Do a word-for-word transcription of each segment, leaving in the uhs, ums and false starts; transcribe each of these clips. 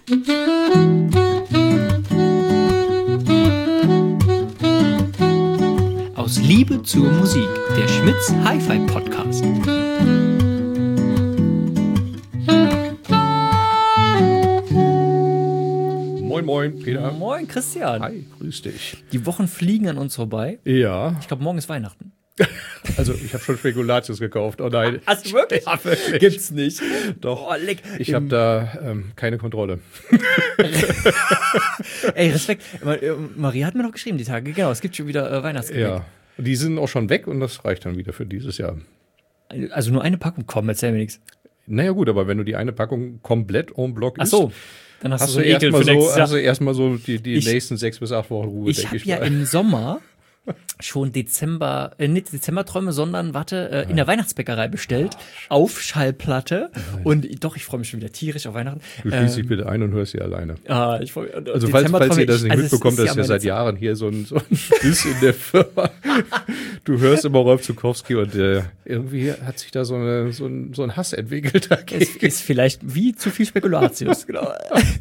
Aus Liebe zur Musik, der Schmitz Hi-Fi Podcast. Moin, moin, Peter. Moin, Christian. Hi, grüß dich. Die Wochen fliegen an uns vorbei. Ja. Ich glaube, morgen ist Weihnachten. Also, ich habe schon Spekulatius gekauft. Oh nein. Hast du wirklich? Ja, wirklich. Gibt's nicht. Doch. Oh, leck. Ich habe da ähm, keine Kontrolle. Ey, Respekt. Maria hat mir doch geschrieben die Tage. Genau, es gibt schon wieder äh, Weihnachtsgebäck. Ja. Die sind auch schon weg und das reicht dann wieder für dieses Jahr. Also nur eine Packung, komm, erzähl mir nichts. Naja gut, aber wenn du die eine Packung komplett en bloc isst, Ach so, dann hast, hast du so du Ekel erstmal für nächstes so, Jahr. hast du erstmal so die, die Ich- nächsten sechs bis acht Wochen Ruhe, Ich denke habe ich ja mal. im Sommer schon Dezember, äh, nicht Dezemberträume, sondern, warte, äh, in der Weihnachtsbäckerei bestellt, auf Schallplatte. Und doch, ich freue mich schon wieder tierisch auf Weihnachten. Du schließt dich Ähm, bitte ein und hörst sie alleine. ah, ich freu mich. Also falls, falls ihr das nicht also es mitbekommt, ist das ist ja meine seit Zeit. Jahren hier so ein, so ein Biss in der Firma. Du hörst immer Rolf Zukowski und äh, irgendwie hat sich da so, eine, so, ein, so ein Hass entwickelt dagegen. Es ist vielleicht wie zu viel Spekulatius, genau.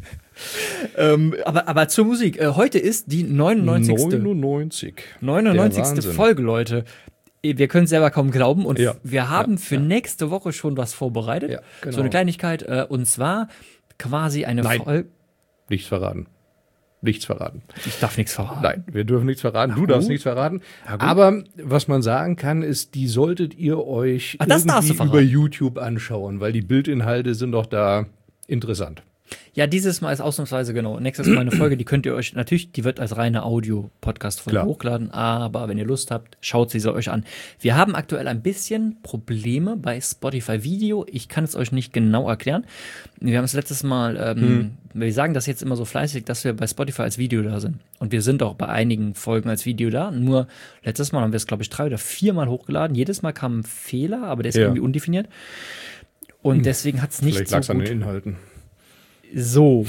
ähm, aber, aber zur Musik. Äh, heute ist die neunundneunzigste. neunundneunzig. neunundneunzigste Der Wahnsinn. Folge, Leute. Wir können es selber kaum glauben und Ja. wir haben Ja. für nächste Woche schon was vorbereitet. Ja, genau. So eine Kleinigkeit, äh, und zwar quasi eine Nein. Folge. Nichts verraten. Nichts verraten. Ich darf nichts verraten. Nein, wir dürfen nichts verraten. Du gut. darfst nichts verraten. Aber was man sagen kann, ist, die solltet ihr euch Ah, das darfst du irgendwie verraten. über YouTube anschauen, weil die Bildinhalte sind doch da interessant. Ja, dieses Mal ist ausnahmsweise genau. Nächstes Mal eine Folge, die könnt ihr euch, natürlich, die wird als reine Audio-Podcast-Folge Klar. hochladen, aber wenn ihr Lust habt, schaut sie so euch an. Wir haben aktuell ein bisschen Probleme bei Spotify Video. Ich kann es euch nicht genau erklären. Wir haben es letztes Mal, ähm, Hm. wir sagen das jetzt immer so fleißig, dass wir bei Spotify als Video da sind. Und wir sind auch bei einigen Folgen als Video da. Nur letztes Mal haben wir es, glaube ich, drei oder viermal hochgeladen. Jedes Mal kam ein Fehler, aber der ist Ja. irgendwie undefiniert. Und deswegen hat es nicht Vielleicht so lag es an gut den Inhalten. so.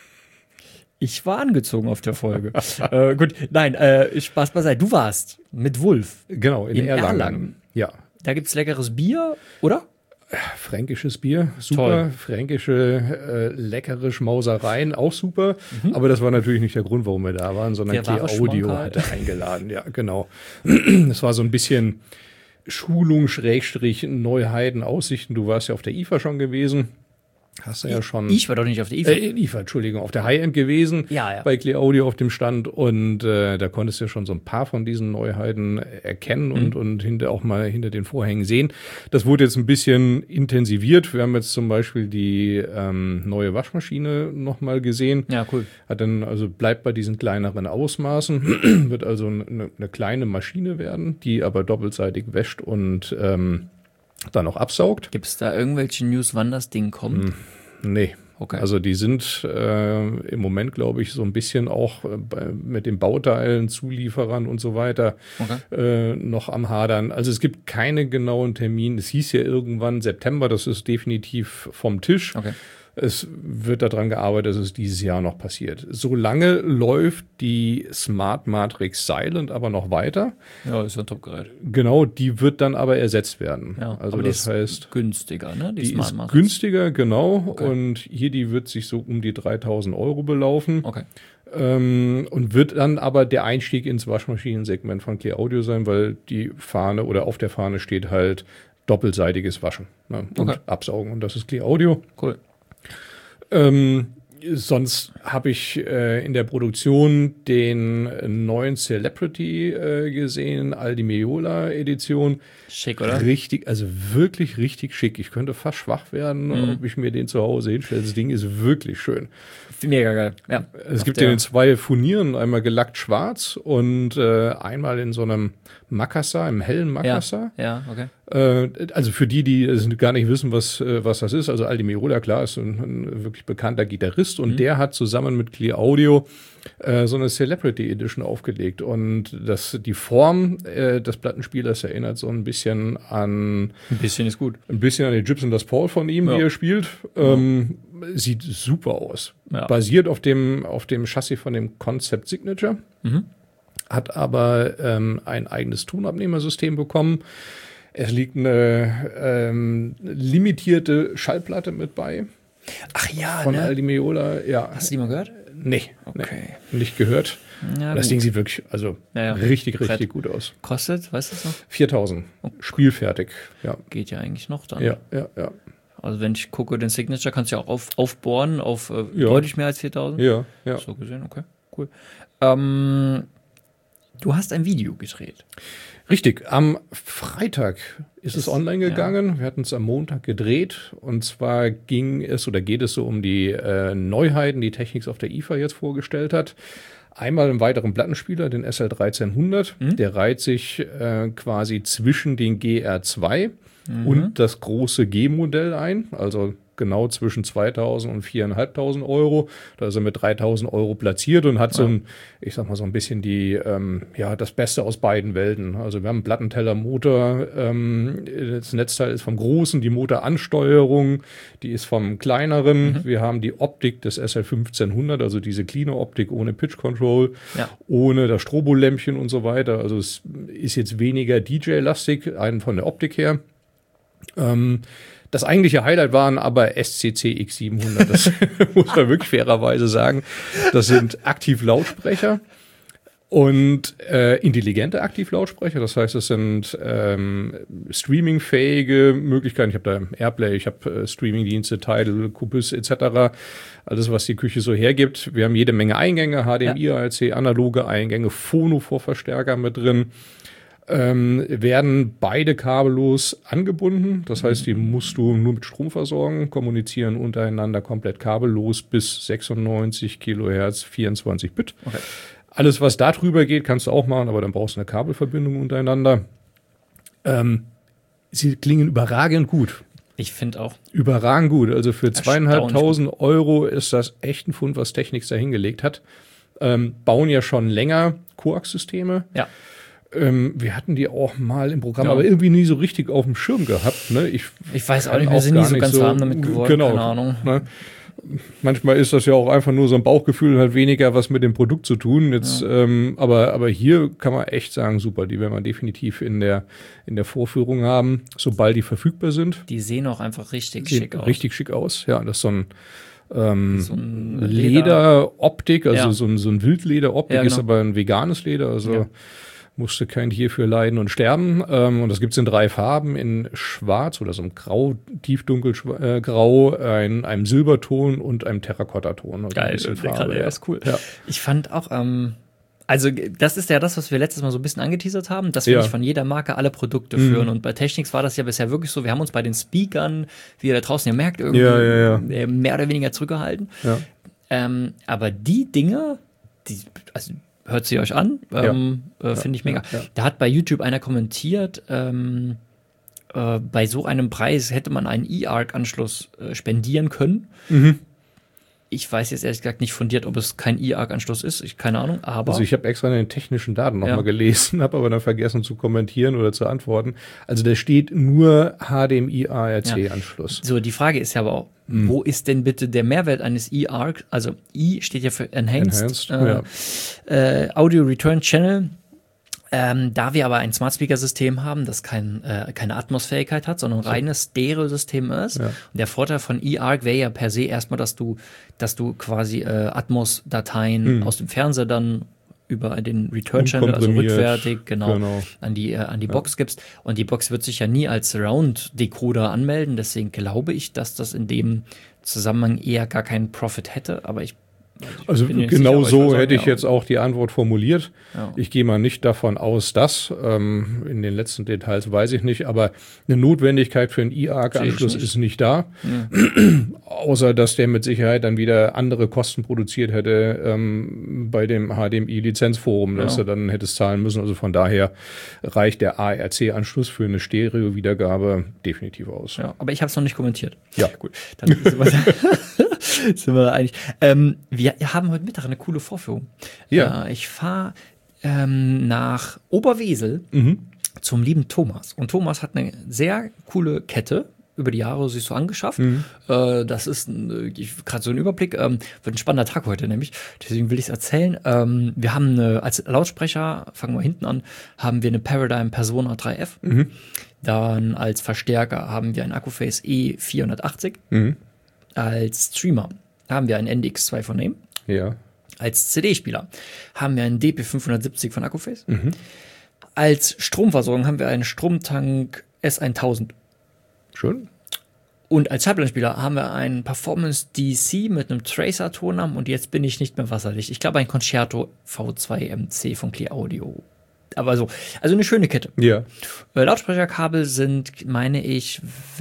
Ich war angezogen auf der Folge. äh, gut, nein, äh, Spaß beiseite. Du warst mit Wulf. Genau, in, In Erlangen. Erlangen. Ja. Da gibt's leckeres Bier, oder? Fränkisches Bier, super. Toll. Fränkische, äh, leckere Schmausereien, auch super. Aber das war natürlich nicht der Grund, warum wir da waren, sondern Der wahre Clear Audio Schmankerl. hatte eingeladen. Ja, genau. Das war so ein bisschen Schulung, Schrägstrich, Neuheiten, Aussichten. Du warst ja auf der I F A schon gewesen. Hast du ja schon. Ich war doch nicht auf der I F A. Äh, I F A, Entschuldigung, auf der High-End gewesen, Ja, ja. bei Clear Audio auf dem Stand und äh, da konntest du ja schon so ein paar von diesen Neuheiten erkennen und, Mhm. und hinter auch mal hinter den Vorhängen sehen. Das wurde jetzt ein bisschen intensiviert. Wir haben jetzt zum Beispiel die ähm, neue Waschmaschine nochmal gesehen. Ja, cool. Hat dann, also bleibt bei diesen kleineren Ausmaßen, wird also eine, eine kleine Maschine werden, die aber doppelseitig wäscht und ähm, dann auch absaugt. Gibt's da irgendwelche News, wann das Ding kommt? Nee. Okay. Also die sind äh, im Moment, glaube ich, so ein bisschen auch äh, bei, mit den Bauteilen, Zulieferern und so weiter Okay. äh, noch am Hadern. Also es gibt keine genauen Termine. Es hieß ja irgendwann September, das ist definitiv vom Tisch. Okay. Es wird daran gearbeitet, dass es dieses Jahr noch passiert. Solange läuft die Smart Matrix Silent aber noch weiter. Ja, ist ja ein Top-Gerät. Genau, die wird dann aber ersetzt werden. Ja, also aber die das ist heißt, günstiger, ne? die Smart ist Matrix. günstiger, genau. Okay. Und hier, die wird sich so um die dreitausend Euro belaufen. Okay. Ähm, und wird dann aber der Einstieg ins Waschmaschinensegment von Clear Audio sein, weil die Fahne oder auf der Fahne steht halt doppelseitiges Waschen, ne? Und Okay. Absaugen. Und das ist Clear Audio. Cool. Ähm, sonst habe ich äh, in der Produktion den neuen Celebrity äh, gesehen, Aldi Meola Edition. Schick, oder? Richtig, also wirklich richtig schick. Ich könnte fast schwach werden, Mhm. ob ich mir den zu Hause hinstelle. Das Ding ist wirklich schön. Mega geil. Ja. Es Auf gibt der- den in zwei Furnieren, einmal gelackt schwarz und äh, einmal in so einem Makassar, im hellen Ja, Makassar. ja, okay. Äh, also für die, die es gar nicht wissen, was, äh, was das ist, also Aldi Meola, klar, ist ein, ein wirklich bekannter Gitarrist und der hat zusammen mit Clear Audio äh, so eine Celebrity Edition aufgelegt und das, die Form äh, des Plattenspielers erinnert so ein bisschen an Ein bisschen ist gut. ein bisschen an den Gibson Les Paul von ihm, Ja. wie er spielt. Ähm, sieht super aus. Ja. Basiert auf dem, auf dem Chassis von dem Concept Signature. Mhm. Hat aber ähm, ein eigenes Tonabnehmersystem bekommen. Es liegt eine ähm, limitierte Schallplatte mit bei. Ach ja, von ne? Aldi Meola. Ja. Hast du die mal gehört? Nee, Okay. nee, nicht gehört. Ja, das gut. Ding sieht wirklich, also Ja, ja. richtig, richtig Brett. gut aus. Kostet, weißt du das noch? viertausend. Spielfertig. Ja, Geht ja eigentlich noch dann. ja, ja, ja. Also wenn ich gucke, den Signature kannst du ja auch auf, aufbohren auf äh, Ja. deutlich mehr als viertausend. Ja, ja. So gesehen, okay, cool. Ähm, du hast ein Video gedreht. Richtig, am Freitag ist es Ist- online gegangen. Wir hatten es am Montag gedreht. Und zwar ging es oder geht es so um die äh, Neuheiten, die Technics auf der I F A jetzt vorgestellt hat. Einmal einen weiteren Plattenspieler, den S L dreizehnhundert. Der reiht sich äh, quasi zwischen den G R zwei und das große G-Modell ein. Also genau zwischen zweitausend und viertausendfünfhundert Euro. Da ist er mit dreitausend Euro platziert und hat so ein, ich sag mal so ein bisschen die, ähm, ja, das Beste aus beiden Welten. Also wir haben einen Plattenteller-Motor, ähm, das Netzteil ist vom Großen, die Motoransteuerung, die ist vom Kleineren. Mhm. Wir haben die Optik des S L fünfzehnhundert, also diese cleane Optik ohne Pitch Control, Ja. ohne das Strobolämpchen und so weiter. Also es ist jetzt weniger D J-lastig, einen von der Optik her. Ähm, Das eigentliche Highlight waren aber S C C X siebenhundert, das muss man wirklich fairerweise sagen. Das sind Aktivlautsprecher und äh, intelligente Aktivlautsprecher. Das heißt, es sind ähm, streamingfähige Möglichkeiten. Ich habe da Airplay, ich habe äh, Streamingdienste, Tidal, Kubus et cetera. Alles, was die Küche so hergibt. Wir haben jede Menge Eingänge, H D M I, A R C, analoge Eingänge, Phono-Vorverstärker mit drin. Ähm, werden beide kabellos angebunden. Das heißt, die musst du nur mit Strom versorgen, kommunizieren untereinander komplett kabellos bis sechsundneunzig Kilohertz, vierundzwanzig Bit. Okay. Alles, was da drüber geht, kannst du auch machen, aber dann brauchst du eine Kabelverbindung untereinander. Ähm, sie klingen überragend gut. Ich finde auch. Überragend gut. Also für Erstaunlich zweieinhalbtausend Euro ist das echt ein Fund, was Technics da hingelegt hat. Ähm, bauen ja schon länger Koax-Systeme. Ja. Ähm, wir hatten die auch mal im Programm, Ja. aber irgendwie nie so richtig auf dem Schirm gehabt. Ne? Ich, Ich weiß auch kann nicht, wir sind nie gar so nicht ganz warm damit geworden, Genau, keine Ahnung. Ne? Manchmal ist das ja auch einfach nur so ein Bauchgefühl und hat weniger was mit dem Produkt zu tun. Jetzt, Ja. ähm, aber, aber hier kann man echt sagen, super, die werden wir definitiv in der, in der Vorführung haben, sobald die verfügbar sind. Die sehen auch einfach richtig Sieht schick aus. richtig schick aus. Ja, das ist so ein ähm, So ein Lederoptik, also Ja. so ein, so ein Wildlederoptik, Ja, genau. ist aber ein veganes Leder, also Ja. musste kein Tier für leiden und sterben. Ähm, und das gibt's in drei Farben, in schwarz oder so einem grau, tiefdunkel äh, grau, ein, einem Silberton und einem Terrakottaton. Also Geil, ein bisschen der Farbe, ja, ja. ist cool. Ja. Ich fand auch, ähm, also das ist ja das, was wir letztes Mal so ein bisschen angeteasert haben, dass wir Ja. nicht von jeder Marke alle Produkte Mhm. führen. Und bei Technics war das ja bisher wirklich so, wir haben uns bei den Speakern, wie ihr da draußen ja merkt, irgendwie Ja, ja, ja. äh, mehr oder weniger zurückgehalten. Ja. Ähm, aber die Dinge, die, also hört sie euch an, ähm, äh, finde ich mega. ja, ja. Da hat bei YouTube einer kommentiert, ähm, äh, bei so einem Preis hätte man einen E-Arc-Anschluss äh, spendieren können. Mhm. Ich weiß jetzt ehrlich gesagt nicht fundiert, ob es kein E-Arc-Anschluss ist, ich keine Ahnung, aber Also ich habe extra den technischen Daten nochmal Ja. gelesen, habe aber dann vergessen zu kommentieren oder zu antworten. Also da steht nur H D M I A R C-Anschluss. so, die Frage ist ja aber auch, Hm. wo ist denn bitte der Mehrwert eines E-Arc? Also I steht ja für Enhanced, Enhanced, äh, äh, Audio Return Channel. Ähm, da wir aber ein Smart Speaker System haben, das kein, äh, keine Atmos-Fähigkeit hat, sondern ein reines Stereo-System ist. Ja. Und der Vorteil von eArc wäre ja per se erstmal, dass du, dass du quasi äh, Atmos-Dateien Mhm. aus dem Fernseher dann über den Return-Channel, also Unkomprimiert, rückwärtig, genau, genau. an die, äh, an die Box gibst. Und die Box wird sich ja nie als Surround-Decoder anmelden. Deswegen glaube ich, dass das in dem Zusammenhang eher gar keinen Profit hätte. Aber ich Also bin mir nicht genau sicher, aber ich so würde sagen, hätte ich ja. jetzt auch die Antwort formuliert. Ja. Ich gehe mal nicht davon aus, dass, ähm, in den letzten Details weiß ich nicht, aber eine Notwendigkeit für einen E-Arc-Anschluss Sehe ich nicht. ist nicht da. Außer, dass der mit Sicherheit dann wieder andere Kosten produziert hätte ähm, bei dem H D M I-Lizenzforum, dass Ja. er dann hätte es zahlen müssen. Also von daher reicht der A R C-Anschluss für eine Stereo-Wiedergabe definitiv aus. Ja, aber ich habe es noch nicht kommentiert. Ja. Gut, dann sind wir, sind wir da einig. Ähm, wir haben heute Mittag eine coole Vorführung. Ja. Äh, ich fahre ähm, nach Oberwesel Mhm. zum lieben Thomas. Und Thomas hat eine sehr coole Kette über die Jahre sich so angeschafft. Mhm. Äh, das ist gerade so ein Überblick. Ähm, wird ein spannender Tag heute nämlich. Deswegen will ich es erzählen. Ähm, wir haben eine, als Lautsprecher, fangen wir hinten an, haben wir eine Paradigm Persona drei F. Mhm. Dann als Verstärker haben wir ein Accuphase E vierhundertachtzig. Mhm. Als Streamer haben wir einen N D X zwei von A I M. Ja. Als C D-Spieler haben wir einen D P fünfhundertsiebzig von Accuphase. Mhm. Als Stromversorgung haben wir einen Stromtank S tausend. Schön. Und als Schallplattenspieler haben wir einen Performance D C mit einem Tracer-Tonarm und jetzt bin ich nicht mehr wasserdicht. Ich glaube ein Concerto V zwei M C von Clear Audio. Aber so, also eine schöne Kette. Ja. Äh, Lautsprecherkabel sind, meine ich,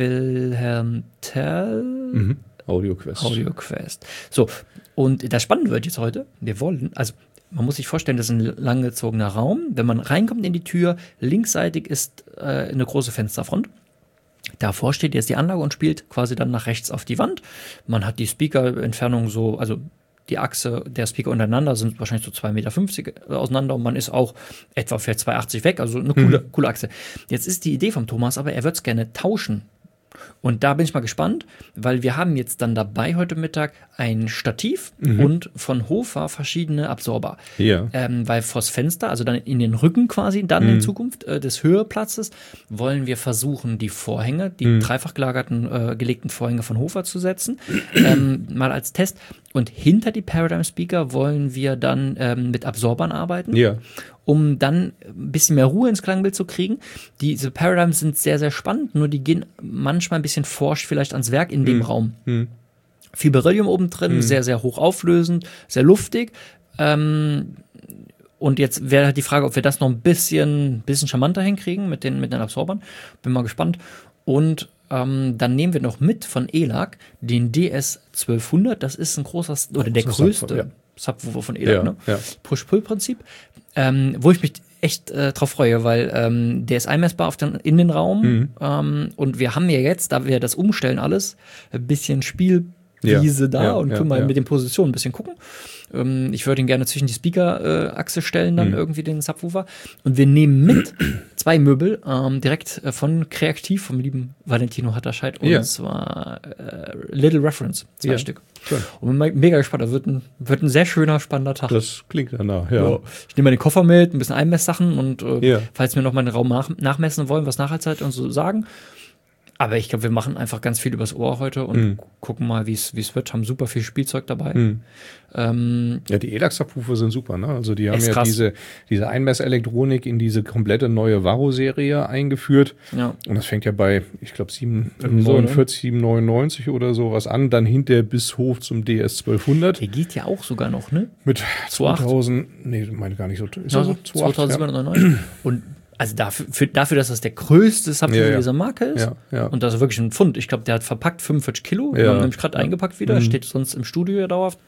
Wilhelm Tell. Mhm. AudioQuest. AudioQuest. So, und das Spannende wird jetzt heute, wir wollen, also man muss sich vorstellen, das ist ein langgezogener Raum. Wenn man reinkommt in die Tür, linksseitig ist äh, eine große Fensterfront. Davor steht jetzt die Anlage und spielt quasi dann nach rechts auf die Wand. Man hat die Speaker-Entfernung so, also die Achse der Speaker untereinander sind wahrscheinlich so zwei Komma fünfzig Meter auseinander und man ist auch etwa vielleicht zwei Komma achtzig weg, also eine coole, mhm. coole Achse. Jetzt ist die Idee vom Thomas, aber er wird es gerne tauschen. Und da bin ich mal gespannt, weil wir haben jetzt dann dabei heute Mittag ein Stativ mhm. und von Hofer verschiedene Absorber. Ja. Ähm, weil vors Fenster, also dann in den Rücken quasi, dann mhm. in Zukunft äh, des Höheplatzes, wollen wir versuchen, die Vorhänge, die mhm. dreifach gelagerten, äh, gelegten Vorhänge von Hofer zu setzen, ähm, mal als Test. Und hinter die Paradigm Speaker wollen wir dann ähm, mit Absorbern arbeiten. Ja. Um dann ein bisschen mehr Ruhe ins Klangbild zu kriegen. Diese Paradigms sind sehr, sehr spannend, nur die gehen manchmal ein bisschen forsch vielleicht ans Werk in dem hm. Raum. Hm. Viel Beryllium oben drin, hm. sehr, sehr hoch auflösend, sehr luftig. Ähm, und jetzt wäre halt die Frage, ob wir das noch ein bisschen, bisschen charmanter hinkriegen mit den, mit den Absorbern. Bin mal gespannt. Und ähm, dann nehmen wir noch mit von E L A C den D S zwölfhundert. Das ist ein großer, oder der größte Subwoofer, ja. Subwoofer von E L A C, ja, ne? Ja. Push-Pull-Prinzip. Ähm, wo ich mich echt äh, drauf freue, weil ähm, der ist einmessbar auf den, in den Raum mhm. ähm, und wir haben ja jetzt, da wir das umstellen alles, ein bisschen Spielwiese ja, da ja, und ja, können mal ja. mit den Positionen ein bisschen gucken. Ähm, ich würde ihn gerne zwischen die Speaker-Achse stellen, dann mhm. irgendwie den Subwoofer. Und wir nehmen mit zwei Möbel ähm, direkt äh, von Kreativ, vom lieben Valentino Hatterscheid, und ja. zwar äh, Little Reference, zwei ja. Stück. Schön. Und bin mega gespannt, das wird ein, wird ein sehr schöner, spannender Tag. Das klingt danach, ja. Ja. Ich nehme mal den Koffer mit, ein bisschen Einmesssachen und äh, ja. falls wir noch mal den Raum nach, nachmessen wollen, was Nachhaltigkeit und so sagen. Aber ich glaube, wir machen einfach ganz viel übers Ohr heute und mhm. gucken mal, wie es wird. Haben super viel Spielzeug dabei. Mhm. Ähm, ja, die E L A C-Subwoofer sind super, ne? Also die haben ja krass. diese, diese Einmesselektronik in diese komplette neue Varro-Serie eingeführt. Ja. Und das fängt ja bei, ich glaube, so, siebenhundertneunundvierzig, siebenhundertneunundneunzig oder sowas an. Dann hinter bis hoch zum D S zwölfhundert. Der geht ja auch sogar noch, ne? Mit zwei Komma acht. zweitausend, nee, meine gar nicht so. Ist Ja, das so? zweitausendsiebenhundertneunundneunzig. Ja. Und also dafür, für, dafür, dass das der größte Subwoofer ja, ja. dieser Marke ist ja, ja. und das ist wirklich ein Pfund. Ich glaube, der hat verpackt fünfundvierzig Kilo. Ja. Wir haben nämlich gerade ja. eingepackt wieder. Mhm. Steht sonst im Studio ja dauerhaft.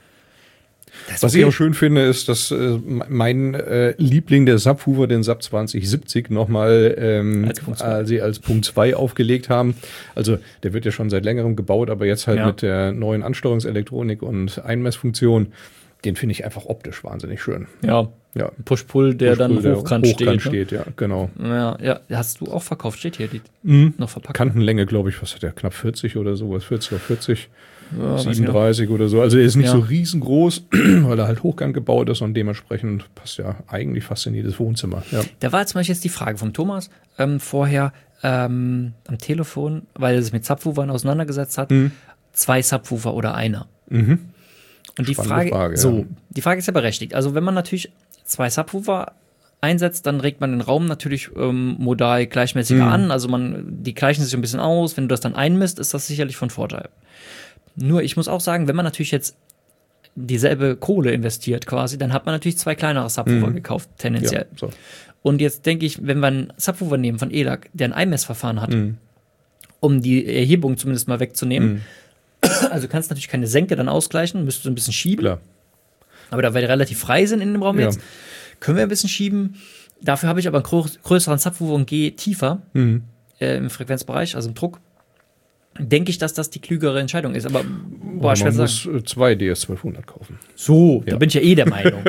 Was okay. ich auch schön finde, ist, dass äh, mein äh, Liebling, der Subwoofer, den Sub zwanzig siebzig, nochmal ähm, als Punkt zwei. als, als Punkt zwei aufgelegt haben. Also der wird ja schon seit längerem gebaut, aber jetzt halt ja. mit der neuen Ansteuerungselektronik und Einmessfunktion, den finde ich einfach optisch wahnsinnig schön. Ja, ja. Push-Pull, der Push-Pull, dann hochkant der steht. Hochkant ne? steht, ja, genau. Ja, ja, hast du auch verkauft, steht hier die Mhm. noch verpackt. Kantenlänge, glaube ich, was hat der, knapp vierzig oder sowas, vierzig auf vierzig. Ja, weiß siebenunddreißig oder so. Also er ist nicht Ja. so riesengroß, weil er halt hochkant gebaut ist und dementsprechend passt ja eigentlich fast in jedes Wohnzimmer. Ja. Da war zum Beispiel jetzt die Frage vom Thomas ähm, vorher ähm, am Telefon, weil er sich mit Subwoofern auseinandergesetzt hat. Mhm. Zwei Subwoofer oder einer. Mhm. Und die Spannende Frage, Frage, so, ja. die Frage ist ja berechtigt. Also wenn man natürlich zwei Subwoofer einsetzt, dann regt man den Raum natürlich ähm, modal gleichmäßiger Mhm. an. Also man, die gleichen sich ein bisschen aus. Wenn du das dann einmisst, ist das sicherlich von Vorteil. Nur ich muss auch sagen, wenn man natürlich jetzt dieselbe Kohle investiert quasi, dann hat man natürlich zwei kleinere Subwoofer Mhm. gekauft, tendenziell. Ja, so. Und jetzt denke ich, wenn wir einen Subwoofer nehmen von E L A C, der ein Einmessverfahren hat, Mhm. um die Erhebung zumindest mal wegzunehmen, Mhm. also du kannst natürlich keine Senke dann ausgleichen, müsstest du ein bisschen schieben. Klar. Aber da wir relativ frei sind in dem Raum Ja. jetzt, können wir ein bisschen schieben. Dafür habe ich aber einen grö- größeren Subwoofer und gehe tiefer Mhm. äh, im Frequenzbereich, also im Druck. Denke ich, dass das die klügere Entscheidung ist. Aber boah, Boah, schwer man zu sagen. muss äh, zwei D S zwölfhundert kaufen. So, Ja. da bin ich ja eh der Meinung.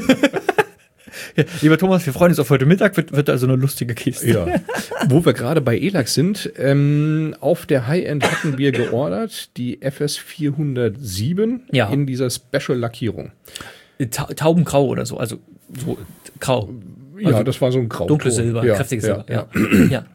Ja, lieber Thomas, wir freuen uns auf heute Mittag, wird, wird also eine lustige Kiste. Ja. Wo wir gerade bei E L A C sind, ähm, auf der High-End hatten wir geordert die F S vierhundertsieben Ja. in dieser Special-Lackierung. Ta Taubengrau oder so, also so grau. Ja, Also das war so ein Grau. dunkles Silber, ja, kräftiges ja, Silber. ja. Ja. Ja.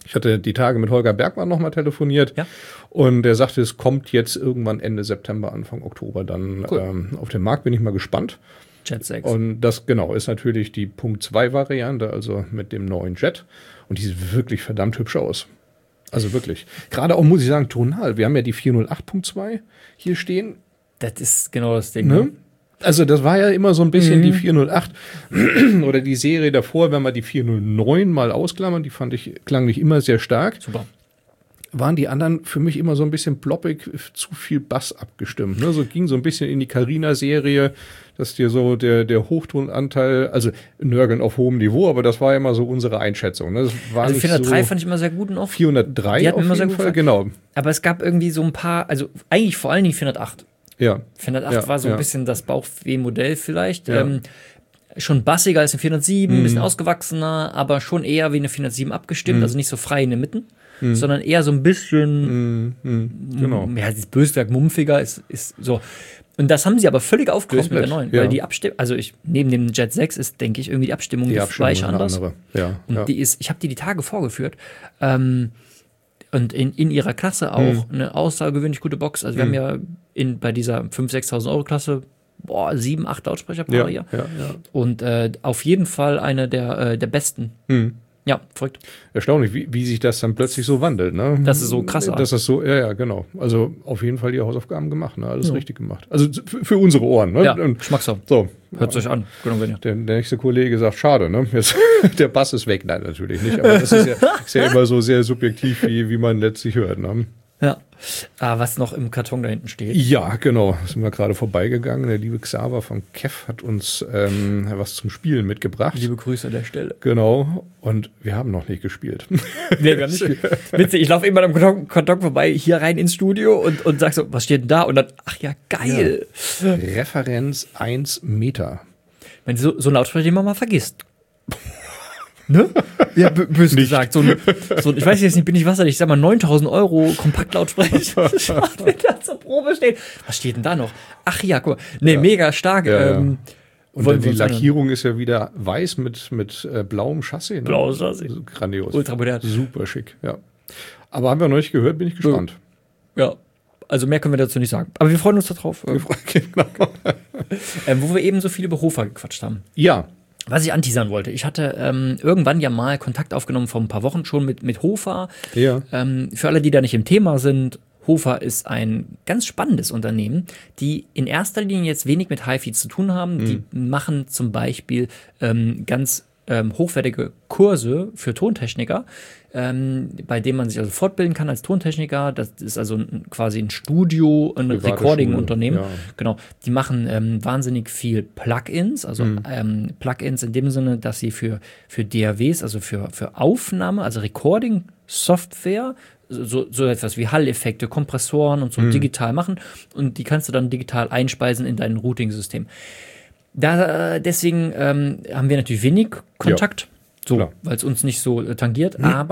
Ich hatte die Tage mit Holger Bergmann nochmal telefoniert Ja. und der sagte, es kommt jetzt irgendwann Ende September, Anfang Oktober dann Cool. ähm, auf den Markt. Bin ich mal gespannt. Jet sechs. Und das genau ist natürlich die Punkt zwei Variante, also mit dem neuen Jet. Und die sieht wirklich verdammt hübsch aus. Also wirklich. Gerade auch, muss ich sagen, tonal. Wir haben ja die vier null acht Punkt zwei hier stehen. Das ist genau das Ding. Ne? Ne? Also das war ja immer so ein bisschen Mhm. die vier null acht oder die Serie davor, wenn wir die vier null neun mal ausklammern, die fand ich klanglich immer sehr stark. Super. Waren die anderen für mich immer so ein bisschen ploppig, zu viel Bass abgestimmt. Ne? So ging so ein bisschen in die Carina-Serie, dass dir so der, der Hochtonanteil, also nörgeln auf hohem Niveau, aber das war ja immer so unsere Einschätzung. Ne? Das war Also nicht vierhundertdrei so fand ich immer sehr gut noch. vierhundertdrei Die hat mir auf immer sehr jeden gut Fall, gefallen. genau. Aber es gab irgendwie so ein paar, also eigentlich vor allen Dingen vierhundertacht. Ja, vierhundertacht Ja, war so ein ja. bisschen das Bauchweh-Modell vielleicht. Ja. Ähm, schon bassiger als eine vierhundertsieben, ein Mhm. bisschen ausgewachsener, aber schon eher wie eine vierhundertsieben abgestimmt, Mhm. also nicht so frei in den Mitten, sondern eher so ein bisschen, Mhm, mhm, genau. mm, ja, dieses Böswerk mumpfiger ist, ist so. Und das haben sie aber völlig aufgekauft Ist mit der nett, neuen, ja. weil die Abstimmung, also ich, neben dem Jet sechs ist, denke ich, irgendwie die Abstimmung Die die Abstimmung ist gleich eine anders. andere. Ja, Und ja. die ist, ich habe die die Tage vorgeführt. Ähm, und in, in ihrer Klasse auch eine außergewöhnlich gute Box. Also wir Mhm. haben ja in, bei dieser fünftausend, sechstausend Euro Klasse boah, sieben, acht Lautsprecherpaare ja, hier. ja, ja. Und äh, auf jeden Fall eine der, äh, der besten. Mhm. Ja, verrückt. Erstaunlich, wie, wie sich das dann plötzlich so wandelt. Ne? Das ist so krass. Das ist so, ja, ja, genau. Also auf jeden Fall die Hausaufgaben gemacht, ne? Alles Ja. richtig gemacht. Also für, für unsere Ohren. Ne? Ja, Und Geschmackssache. so. Hört euch an. Genau, wenn ihr. Der, der nächste Kollege sagt, schade, ne? Jetzt, der Bass ist weg. Nein, natürlich nicht. Aber das ist ja, ist ja immer so sehr subjektiv, wie, wie man letztlich hört. Ne? Ja. Ah, was noch im Karton da hinten steht. Ja, genau. Sind wir gerade vorbeigegangen. Der liebe Xaver vom Kev hat uns ähm, was zum Spielen mitgebracht. Liebe Grüße an der Stelle. Genau. Und wir haben noch nicht gespielt. Nee, wir haben nicht. Witzig, ich laufe immer am Karton, Karton vorbei, hier rein ins Studio und, und sag so, was steht denn da? Und dann, ach ja, geil. Referenz eins Meter. Wenn so, so ein Lautsprecher, den man mal vergisst. Ne? Ja, b- böse gesagt. So ein, so ein, ich weiß jetzt nicht, bin ich wasserlich, ich sag mal neuntausend Euro Kompaktlautsprecher. Wenn da zur Probe steht. Was steht denn da noch? Ach ja, guck mal. Nee, Ja. mega stark. Ja, ja. ähm, Und wollen die wir uns anhören. Lackierung ist ja wieder weiß mit, mit äh, blauem Chassis. Ne? Blaues Chassis. Also grandios. Ultramodern. Super schick, ja. Aber haben wir noch nicht gehört, bin ich gespannt. Ja. Also mehr können wir dazu nicht sagen. Aber wir freuen uns darauf. Ähm, Genau. ähm, wo wir eben so viel über Hofer gequatscht haben. Ja, Was ich anteasern wollte, ich hatte ähm, irgendwann ja mal Kontakt aufgenommen vor ein paar Wochen schon mit, mit Hofer. ja. Ähm, für alle, die da nicht im Thema sind, Hofer ist ein ganz spannendes Unternehmen, die in erster Linie jetzt wenig mit HiFi zu tun haben. Die machen zum Beispiel ähm, ganz ähm, hochwertige Kurse für Tontechniker, ähm, bei denen man sich also fortbilden kann als Tontechniker. Das ist also ein, quasi ein Studio, ein Private Recording-Unternehmen. Schule, ja. Genau. Die machen ähm, wahnsinnig viel Plugins, also ähm, Plugins in dem Sinne, dass sie für, für D A Ws, also für, für Aufnahme, also Recording-Software, so, so etwas wie Hall-Effekte, Kompressoren und so digital machen und die kannst du dann digital einspeisen in dein Routing-System. Da, äh, deswegen ähm, haben wir natürlich wenig Kontakt, so, klar. weil es uns nicht so äh, tangiert, aber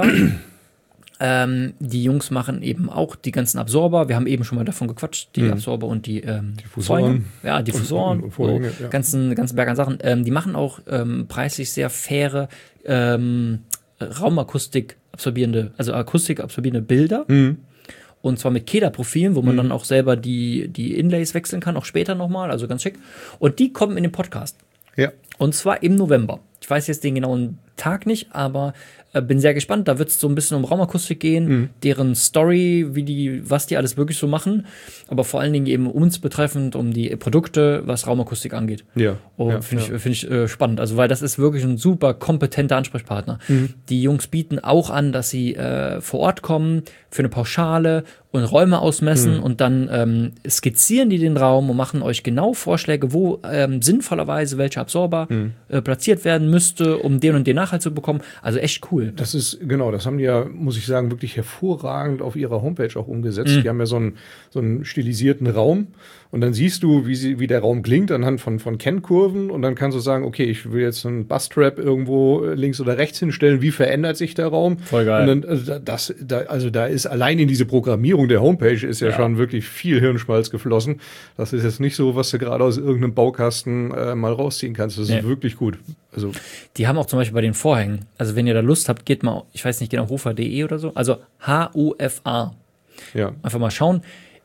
ähm, die Jungs machen eben auch die ganzen Absorber. Wir haben eben schon mal davon gequatscht, die Absorber und die ähm, Diffusoren. Vorhänge. Ja, Diffusoren, Und- und Vorhänge, so, ja. ganzen, ganzen Berg an Sachen. Ähm, die machen auch ähm, preislich sehr faire ähm, Raumakustik absorbierende, also Akustik absorbierende Bilder. Mhm. Und zwar mit Keda-Profilen, wo man dann auch selber die, die Inlays wechseln kann, auch später nochmal, also ganz schick. Und die kommen in den Podcast. Ja. Und zwar im November. Ich weiß jetzt den genauen Tag nicht, aber äh, bin sehr gespannt. Da wird es so ein bisschen um Raumakustik gehen, Mhm. deren Story, wie die, was die alles wirklich so machen, aber vor allen Dingen eben uns betreffend, um die Produkte, was Raumakustik angeht. Ja. Und ja, finde ja. ich, find ich äh, spannend. Also, weil das ist wirklich ein super kompetenter Ansprechpartner. Mhm. Die Jungs bieten auch an, dass sie äh, vor Ort kommen für eine Pauschale und Räume ausmessen Mhm. und dann ähm, skizzieren die den Raum und machen euch genau Vorschläge, wo ähm, sinnvollerweise welcher Absorber Mhm. äh, platziert werden müsste, um den und den Nachhalt zu bekommen. Also echt cool. Das ist, genau, das haben die ja, muss ich sagen, wirklich hervorragend auf ihrer Homepage auch umgesetzt. Mhm. Die haben ja so einen, so einen stilisierten Raum und dann siehst du, wie, sie, wie der Raum klingt anhand von, von Kennkurven und dann kannst du sagen, okay, ich will jetzt einen Basstrap irgendwo links oder rechts hinstellen, wie verändert sich der Raum? Voll geil. Und dann, also das, da, also da ist allein in diese Programmierung der Homepage ist ja, Ja. schon wirklich viel Hirnschmalz geflossen. Das ist jetzt nicht so, was du gerade aus irgendeinem Baukasten äh, mal rausziehen kannst. Das ist Nee. wirklich gut. Also, Die haben auch zum Beispiel bei den Vorhängen. Also wenn ihr da Lust habt, geht mal, ich weiß nicht genau, hufa punkt de oder so. Also H U F A. Ja. Einfach mal schauen.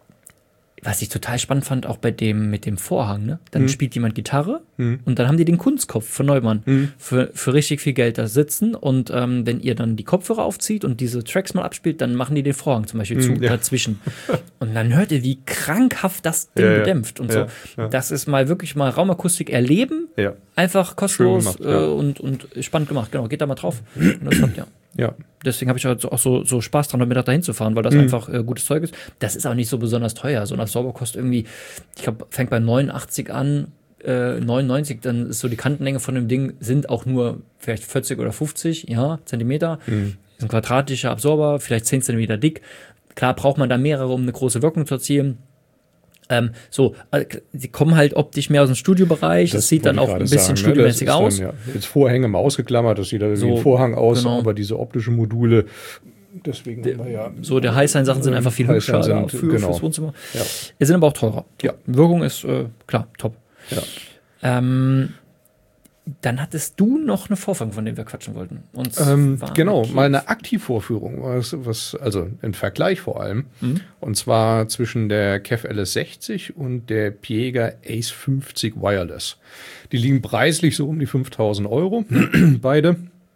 Was ich total spannend fand, auch bei dem mit dem Vorhang, ne? Dann Mhm. spielt jemand Gitarre Mhm. und dann haben die den Kunstkopf von Neumann Mhm. für, für richtig viel Geld da sitzen. Und ähm, wenn ihr dann die Kopfhörer aufzieht und diese Tracks mal abspielt, dann machen die den Vorhang zum Beispiel zu, Mhm, ja. dazwischen. Und dann hört ihr, wie krankhaft das Ding Ja, ja. bedämpft und Ja, so. ja. Das ist mal wirklich mal Raumakustik erleben. Ja. Einfach kostenlos Schön gemacht, ja. äh, und, und spannend gemacht. Genau, geht da mal drauf. Und das habt ihr. Ja. Deswegen habe ich halt so- auch so, so Spaß dran, heute Mittag dahin zu fahren, weil das Mhm. einfach äh, gutes Zeug ist. Das ist auch nicht so besonders teuer. So ein Absorber kostet irgendwie, ich glaube, fängt bei neunundachtzig an, äh, neunundneunzig, dann ist so die Kantenlänge von dem Ding, sind auch nur vielleicht vierzig oder fünfzig, ja, Zentimeter. Mhm. Ist ein quadratischer Absorber, vielleicht zehn Zentimeter dick. Klar braucht man da mehrere, um eine große Wirkung zu erzielen. Ähm, so, äh, die kommen halt optisch mehr aus dem Studiobereich. Das, sieht dann wollte auch ich ein gerade bisschen sagen, ne? studiomäßig Das ist aus. Dann, ja, jetzt Vorhänge mal ausgeklammert, das sieht dann So, wie ein Vorhang aus, genau. aber diese optischen Module, deswegen haben wir ja. So, der Highsign-Sachen sind einfach viel Highsign hübscher sind, ja, für, genau. fürs Wohnzimmer. Ja. Es sind aber auch teurer. Ja. Wirkung ist, äh, klar, top. Ja. Ähm, dann hattest du noch eine Vorführung, von der wir quatschen wollten. Und Ähm, zwar genau, mit mal eine Aktivvorführung, was, was, also ein Vergleich vor allem. Mhm. Und zwar zwischen der K E F L S sechzig und der Piega Ace fünfzig Wireless. Die liegen preislich so um die fünftausend Euro, beide.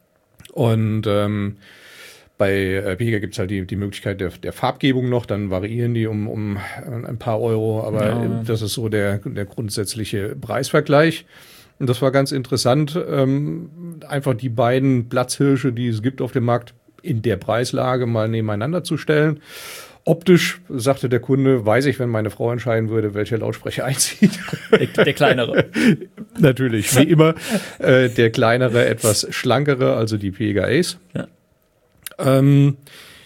Und ähm, bei äh, Piega gibt es halt die, die Möglichkeit der, der Farbgebung noch, dann variieren die um, um ein paar Euro, aber Ja. äh, das ist so der, der grundsätzliche Preisvergleich. Und das war ganz interessant, ähm, einfach die beiden Platzhirsche, die es gibt auf dem Markt, in der Preislage mal nebeneinander zu stellen. Optisch, sagte der Kunde, weiß ich, wenn meine Frau entscheiden würde, welcher Lautsprecher einzieht. der, der kleinere. Natürlich, wie immer, äh, der kleinere, etwas schlankere, also die Piega Ace. Ja. Ähm,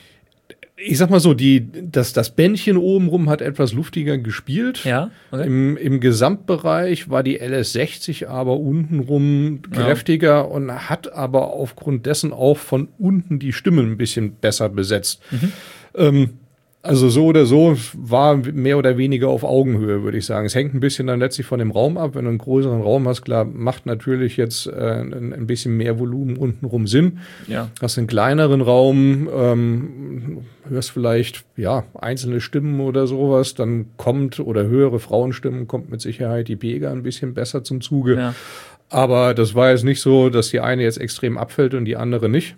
ich sag mal so, die, das, das Bändchen obenrum hat etwas luftiger gespielt. Ja, okay. Im, Im Gesamtbereich war die L S sechzig aber untenrum kräftiger und hat aber aufgrund dessen auch von unten die Stimmen ein bisschen besser besetzt. Mhm. Ähm, also so oder so war mehr oder weniger auf Augenhöhe, würde ich sagen. Es hängt ein bisschen dann letztlich von dem Raum ab. Wenn du einen größeren Raum hast, klar, macht natürlich jetzt äh, ein, ein bisschen mehr Volumen untenrum Sinn. Ja. Hast einen kleineren Raum, ähm, hörst vielleicht ja einzelne Stimmen oder sowas, dann kommt oder höhere Frauenstimmen, kommt mit Sicherheit die Piega ein bisschen besser zum Zuge. Ja. Aber das war jetzt nicht so, dass die eine jetzt extrem abfällt und die andere nicht.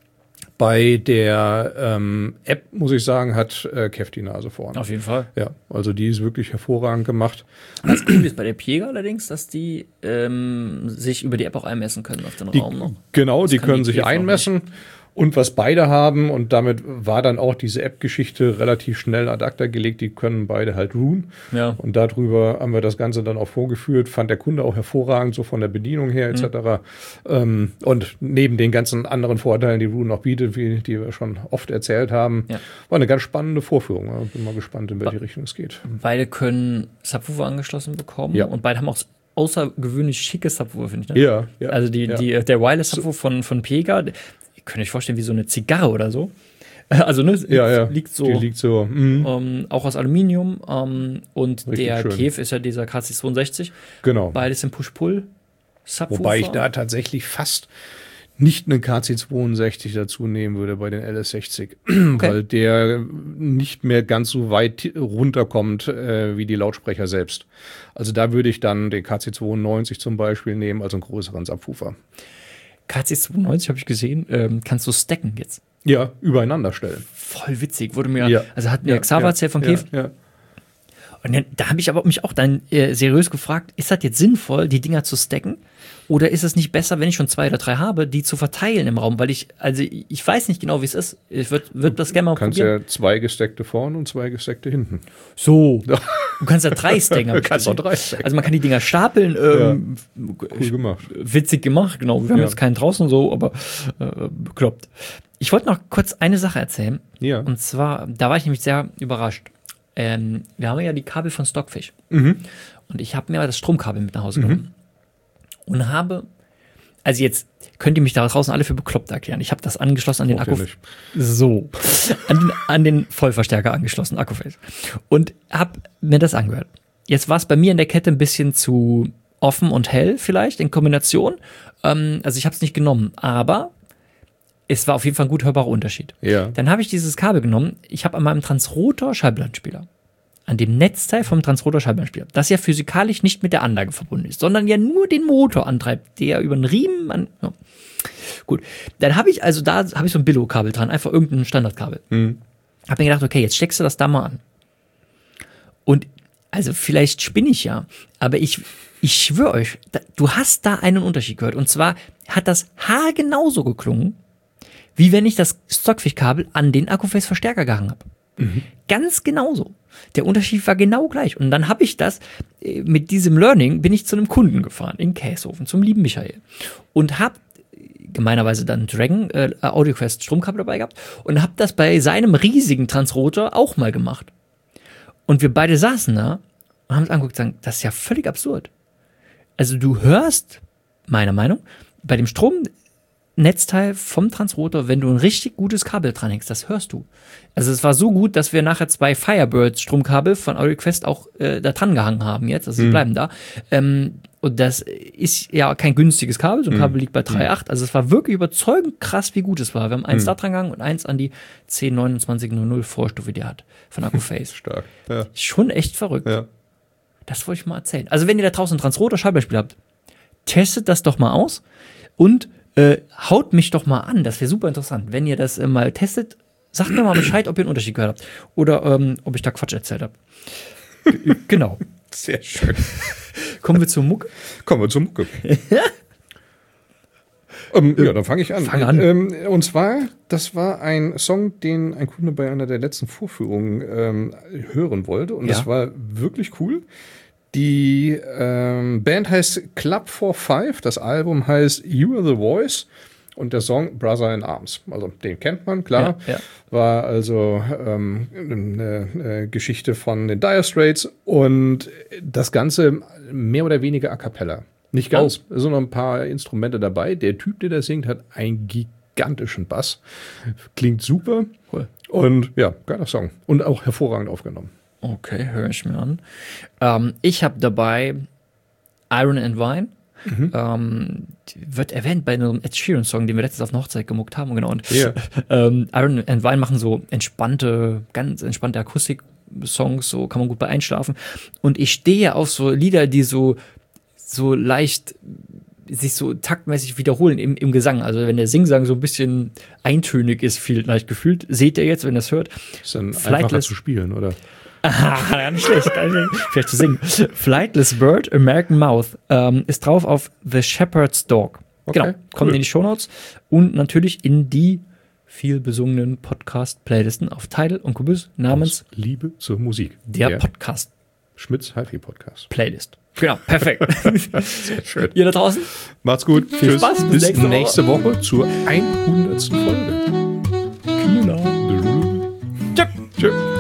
Bei der ähm, App, muss ich sagen, hat äh, K E F die Nase vorne. Auf jeden Fall. Ja, also die ist wirklich hervorragend gemacht. Das Coole ist bei der Piega allerdings, dass die ähm, sich über die App auch einmessen können auf den Die, Raum noch. genau, Das die kann können die sich K E F noch einmessen. Und was beide haben, und damit war dann auch diese App-Geschichte relativ schnell ad acta gelegt, die können beide halt Rune. Ja. Und darüber haben wir das Ganze dann auch vorgeführt. Fand der Kunde auch hervorragend, so von der Bedienung her et cetera. Mhm. Ähm, und neben den ganzen anderen Vorteilen, die Rune noch bietet, wie die wir schon oft erzählt haben, Ja. war eine ganz spannende Vorführung. Ja, bin mal gespannt, in welche Richtung es geht. Beide können Subwoofer angeschlossen bekommen Ja. und beide haben auch außergewöhnlich schicke Subwoofer, finde ich. Ne? Ja, ja. Also die, ja. die, der Wireless Subwoofer von, von Piega, ihr könnt euch vorstellen, wie so eine Zigarre oder so. Also ne, ja, ja. liegt so, Die liegt so. Mhm. ähm, auch aus Aluminium. Ähm, und Richtig der schön. K E F ist ja dieser K C zweiundsechzig. Genau. Beides im Push-Pull-Subwoofer. Wobei ich da tatsächlich fast nicht einen K C zweiundsechzig dazu nehmen würde bei den L S sechzig, weil der nicht mehr ganz so weit runterkommt äh, wie die Lautsprecher selbst. Also da würde ich dann den K C zweiundneunzig zum Beispiel nehmen, also einen größeren Subwoofer. K C zweiundneunzig habe ich gesehen, ähm, kannst du stacken jetzt. Ja, übereinander stellen. Voll witzig, wurde mir, Ja. also hat mir Xaver erzählt von K E F. Ja, ja. Und dann, da habe ich aber mich auch dann äh, seriös gefragt, ist das jetzt sinnvoll, die Dinger zu stacken? Oder ist es nicht besser, wenn ich schon zwei oder drei habe, die zu verteilen im Raum? Weil ich, also ich weiß nicht genau, wie es ist. Ich würde würd das gerne mal Du kannst probieren. ja zwei gesteckte vorne und zwei gesteckte hinten. So. Du kannst ja drei stacken. hab Du ich kannst auch gesehen. drei stacken. Also man kann die Dinger stapeln. Ähm, Cool gemacht. Witzig gemacht, genau. Wir haben Ja. jetzt keinen draußen so, aber äh, bekloppt. Ich wollte noch kurz eine Sache erzählen. Ja. Und zwar, da war ich nämlich sehr überrascht. Ähm, wir haben ja die Kabel von Stockfish. Mhm. Und ich habe mir das Stromkabel mit nach Hause genommen. Und habe, also jetzt könnt ihr mich da draußen alle für bekloppt erklären. Ich habe das angeschlossen an den Akku. Natürlich. So. An den, an den Vollverstärker angeschlossen, Akkuface. Und habe mir das angehört. Jetzt war es bei mir in der Kette ein bisschen zu offen und hell vielleicht in Kombination. Ähm, also ich habe es nicht genommen, aber es war auf jeden Fall ein gut hörbarer Unterschied. Ja. Dann habe ich dieses Kabel genommen. Ich habe an meinem Transrotor Schallplattenspieler, an dem Netzteil vom Transrotor Schallplattenspieler, das ja physikalisch nicht mit der Anlage verbunden ist, sondern ja nur den Motor antreibt, der über einen Riemen an. Ja. Gut, dann habe ich also da habe ich so ein Billo-Kabel dran, einfach irgendein Standardkabel. Mhm. Habe mir gedacht, okay, jetzt steckst du das da mal an. Und also vielleicht spinne ich ja, aber ich ich schwöre euch, da, du hast da einen Unterschied gehört. Und zwar hat das haargenauso geklungen, wie wenn ich das Stockfish-Kabel an den Akkuface-Verstärker gehangen habe. Mhm. Ganz genauso. Der Unterschied war genau gleich. Und dann habe ich das, mit diesem Learning bin ich zu einem Kunden gefahren, in Käshofen, zum lieben Michael. Und habe gemeinerweise dann Dragon äh, AudioQuest Stromkabel dabei gehabt und habe das bei seinem riesigen Transrotor auch mal gemacht. Und wir beide saßen da und haben uns angeguckt und sagen, das ist ja völlig absurd. Also du hörst, meiner Meinung, bei dem Stromnetzteil vom Transrotor, wenn du ein richtig gutes Kabel dranhängst, das hörst du. Also es war so gut, dass wir nachher zwei Firebird Stromkabel von AudioQuest auch äh, da dran gehangen haben jetzt, also sie Mhm. bleiben da. Ähm, und das ist ja kein günstiges Kabel, so ein Kabel liegt bei drei Komma acht, also es war wirklich überzeugend krass, wie gut es war. Wir haben eins Mhm. da dran gehangen und eins an die zehn neunundzwanzig null null Vorstufe, die er hat, von Akkuface. Stark. Ja. Schon echt verrückt. Ja. Das wollte ich mal erzählen. Also wenn ihr da draußen ein Transrotor Schallplattenspieler habt, testet das doch mal aus und äh, haut mich doch mal an. Das wäre super interessant. Wenn ihr das äh, mal testet, sagt mir mal Bescheid, ob ihr einen Unterschied gehört habt. Oder ähm, ob ich da Quatsch erzählt habe. G- genau. Sehr schön. Kommen wir zur Mucke. Kommen wir zur Mucke. ähm, ja, dann fange ich an. Fang an. Ähm, und zwar, das war ein Song, den ein Kunde bei einer der letzten Vorführungen ähm, hören wollte. Und Ja. das war wirklich cool. Die ähm, Band heißt Club for Five. Das Album heißt You Are the Voice. Und der Song Brother in Arms. Also den kennt man, klar. Ja, ja. War also ähm, eine, eine Geschichte von den Dire Straits. Und das Ganze mehr oder weniger a cappella. Nicht ganz, Oh. es sind noch ein paar Instrumente dabei. Der Typ, der das singt, hat einen gigantischen Bass. Klingt super. Cool. Und ja, geiler Song. Und auch hervorragend aufgenommen. Okay, höre ich mir an. Ähm, ich habe dabei Iron and Wine. Mhm. Ähm, die wird erwähnt bei einem Ed Sheeran-Song, den wir letztens auf einer Hochzeit gemuckt haben. Genau. Und Ja. ähm, Iron and Wine machen so entspannte, ganz entspannte Akustik-Songs, so kann man gut bei einschlafen. Und ich stehe auf so Lieder, die so, so leicht sich so taktmäßig wiederholen im, im Gesang. Also wenn der Singsang so ein bisschen eintönig ist, viel leicht gefühlt, seht ihr jetzt, wenn ihr das hört. Ist dann Flightless- einfacher zu spielen, oder? Ah, gar nicht schlecht, gar nicht schlecht. Vielleicht zu singen. Flightless Bird, American Mouth ähm, ist drauf auf The Shepherd's Dog. Okay, Genau, kommt cool. in die Shownotes und natürlich in die viel besungenen Podcast-Playlisten auf Tidal und Kubus namens Aus Liebe zur Musik. der Podcast-Playlist. Schmitz Hi-Fi Podcast. Genau, perfekt. Sehr schön. Ihr da draußen? Macht's gut. Viel Tschüss. Spaß. Bis Bis nächste nächste Woche zur hundertsten Folge. Genau. Tschüss.